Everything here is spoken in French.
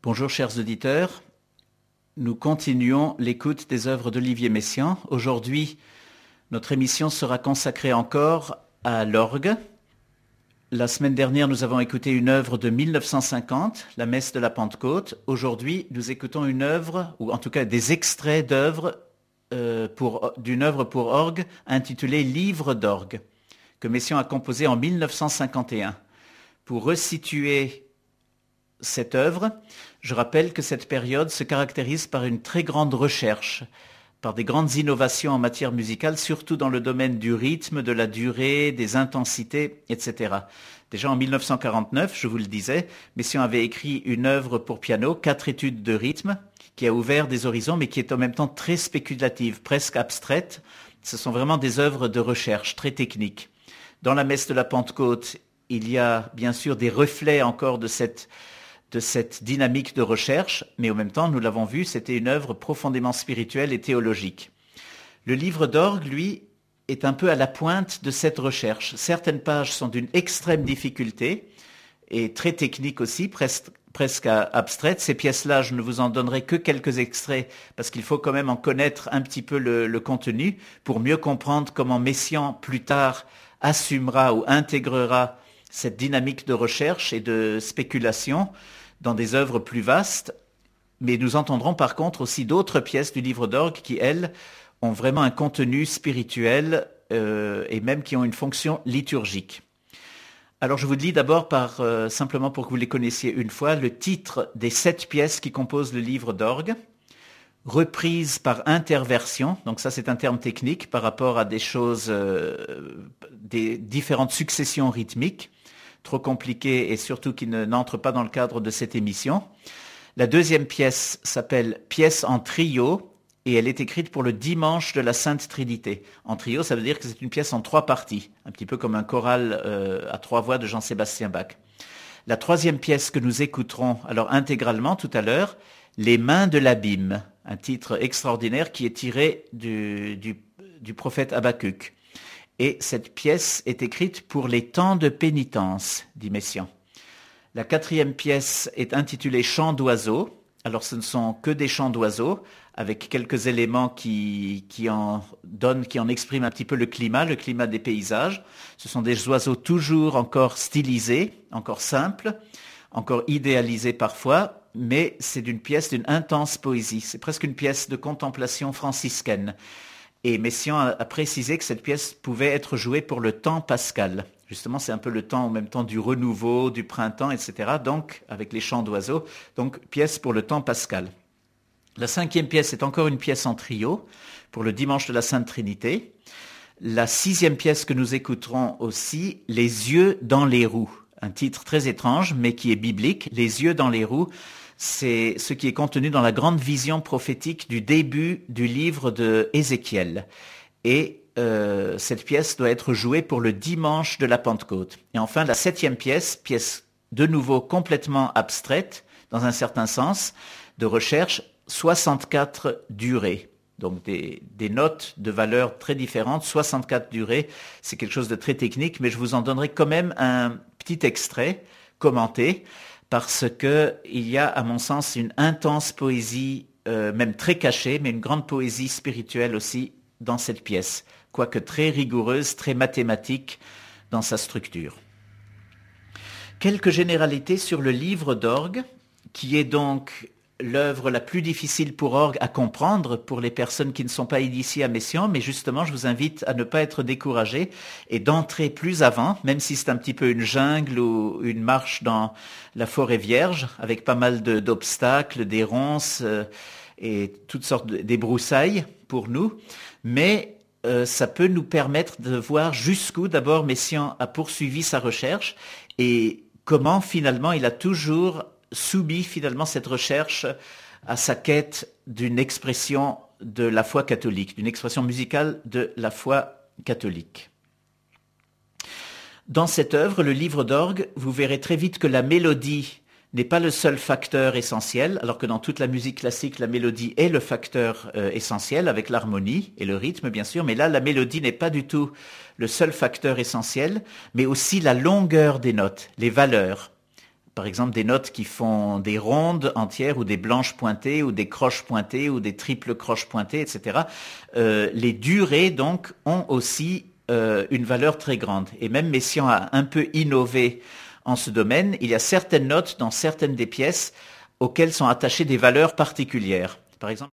Bonjour chers auditeurs, nous continuons l'écoute des œuvres d'Olivier Messiaen. Aujourd'hui, notre émission sera consacrée encore à l'orgue. La semaine dernière, nous avons écouté une œuvre de 1950, la Messe de la Pentecôte. Aujourd'hui, nous écoutons une œuvre, ou en tout cas des extraits d'œuvres d'une œuvre pour orgue intitulée Livre d'orgue, que Messiaen a composée en 1951. Pour resituer cette œuvre, je rappelle que cette période se caractérise par une très grande recherche, par des grandes innovations en matière musicale, surtout dans le domaine du rythme, de la durée, des intensités, etc. Déjà en 1949, je vous le disais, Messiaen avait écrit une œuvre pour piano, 4 études de rythme, qui a ouvert des horizons, mais qui est en même temps très spéculative, presque abstraite. Ce sont vraiment des œuvres de recherche, très techniques. Dans la Messe de la Pentecôte, il y a bien sûr des reflets encore de cette dynamique de recherche, mais en même temps, nous l'avons vu, c'était une œuvre profondément spirituelle et théologique. Le livre d'orgue, lui, est un peu à la pointe de cette recherche. Certaines pages sont d'une extrême difficulté et très techniques aussi, presque abstraites. Ces pièces-là, je ne vous en donnerai que quelques extraits parce qu'il faut quand même en connaître un petit peu le contenu pour mieux comprendre comment Messiaen, plus tard, assumera ou intégrera cette dynamique de recherche et de spéculation dans des œuvres plus vastes. Mais nous entendrons par contre aussi d'autres pièces du livre d'orgue qui, elles, ont vraiment un contenu spirituel et même qui ont une fonction liturgique. Alors je vous lis d'abord simplement pour que vous les connaissiez une fois, le titre des 7 pièces qui composent le livre d'orgue. Reprise par interversion, donc ça c'est un terme technique par rapport à des choses, des différentes successions rythmiques, trop compliquées et surtout qui n'entrent pas dans le cadre de cette émission. La deuxième pièce s'appelle Pièce en trio et elle est écrite pour le dimanche de la Sainte Trinité. En trio, ça veut dire que c'est une pièce en 3 parties, un petit peu comme un choral à 3 voix de Jean-Sébastien Bach. La troisième pièce que nous écouterons alors intégralement tout à l'heure, Les mains de l'abîme, un titre extraordinaire qui est tiré du prophète Habakkuk. Et cette pièce est écrite pour les temps de pénitence, dit Messiaen. La quatrième pièce est intitulée Chants d'oiseaux. Alors ce ne sont que des chants d'oiseaux, avec quelques éléments qui en expriment un petit peu le climat des paysages. Ce sont des oiseaux toujours encore stylisés, encore simples, encore idéalisés parfois, mais c'est une pièce d'une intense poésie. C'est presque une pièce de contemplation franciscaine. Et Messiaen a précisé que cette pièce pouvait être jouée pour le temps pascal. Justement, c'est un peu le temps, en même temps, du renouveau, du printemps, etc. Donc, avec les chants d'oiseaux, donc pièce pour le temps pascal. La cinquième pièce est encore une pièce en trio pour le dimanche de la Sainte Trinité. La sixième pièce que nous écouterons aussi, Les yeux dans les roues. Un titre très étrange, mais qui est biblique. Les yeux dans les roues, c'est ce qui est contenu dans la grande vision prophétique du début du livre de Ézéchiel. Et cette pièce doit être jouée pour le dimanche de la Pentecôte. Et enfin, la septième pièce de nouveau complètement abstraite, dans un certain sens, de recherche, 64 durées. Donc des notes de valeurs très différentes, 64 durées, c'est quelque chose de très technique, mais je vous en donnerai quand même un petit extrait commenté, parce que il y a, à mon sens, une intense poésie, même très cachée, mais une grande poésie spirituelle aussi dans cette pièce, quoique très rigoureuse, très mathématique dans sa structure. Quelques généralités sur le livre d'orgue, qui est donc l'œuvre la plus difficile pour orgue à comprendre pour les personnes qui ne sont pas initiées à Messiaen, mais justement, je vous invite à ne pas être découragés et d'entrer plus avant, même si c'est un petit peu une jungle ou une marche dans la forêt vierge, avec pas mal d'obstacles, des ronces et toutes sortes des broussailles pour nous, mais ça peut nous permettre de voir jusqu'où d'abord Messiaen a poursuivi sa recherche et comment finalement il a toujours soumis finalement cette recherche à sa quête d'une expression de la foi catholique, d'une expression musicale de la foi catholique. Dans cette œuvre, le livre d'orgue, vous verrez très vite que la mélodie n'est pas le seul facteur essentiel, alors que dans toute la musique classique, la mélodie est le facteur essentiel, avec l'harmonie et le rythme bien sûr, mais là la mélodie n'est pas du tout le seul facteur essentiel, mais aussi la longueur des notes, les valeurs. par exemple des notes qui font des rondes entières ou des blanches pointées ou des croches pointées ou des triples croches pointées, etc. Les durées donc ont aussi une valeur très grande. Et même Messiaen a un peu innové en ce domaine. Il y a certaines notes dans certaines des pièces auxquelles sont attachées des valeurs particulières. Par exemple,